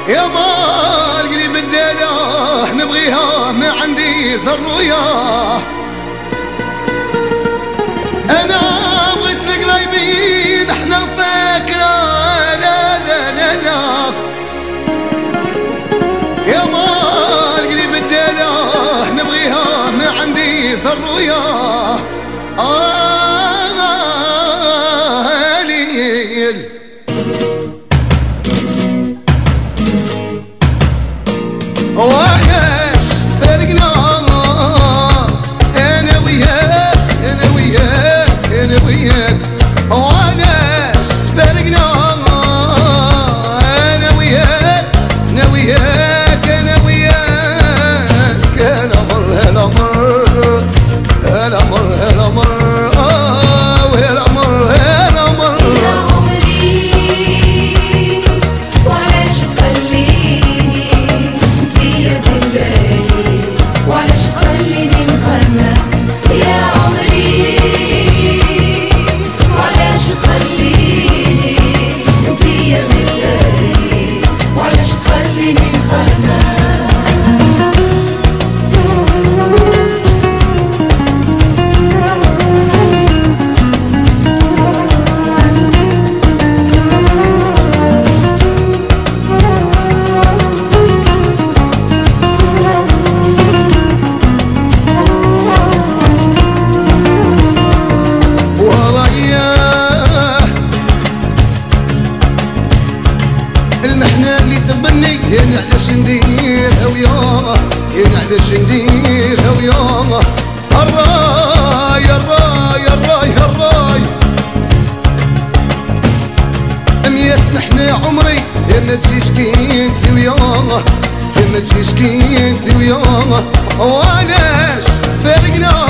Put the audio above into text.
يا ما القلب الداله نبغيها ما عندي زرويه. انا بغيت القلايبين احنا فاكره لا لا لا لا. يا ما القلب الداله نبغيها ما عندي زرويه. ليل وعلاش فرقنا انا وياك انا وياك انا وياك. وعلاش فرقنا انا وياك انا وياك انا وياك. انا مر هلا مر هلا مر هلا مر وهلا مر هلا مر. يا عمري وعلاش تخليني انتيا بالليل وعلاش تخليني نخمم. يا عمري وعلاش تخليني انتيا بالليل وعلاش تخليني نخمم. المحنة اللي تبني هنا علاش نديرها وياه هنا علاش نديرها وياه. الراي الراي الراي الراي ميات محنة عمري هنا تجي سكينتي وياه هنا تجي سكينتي وياه. وعلاش فارقنا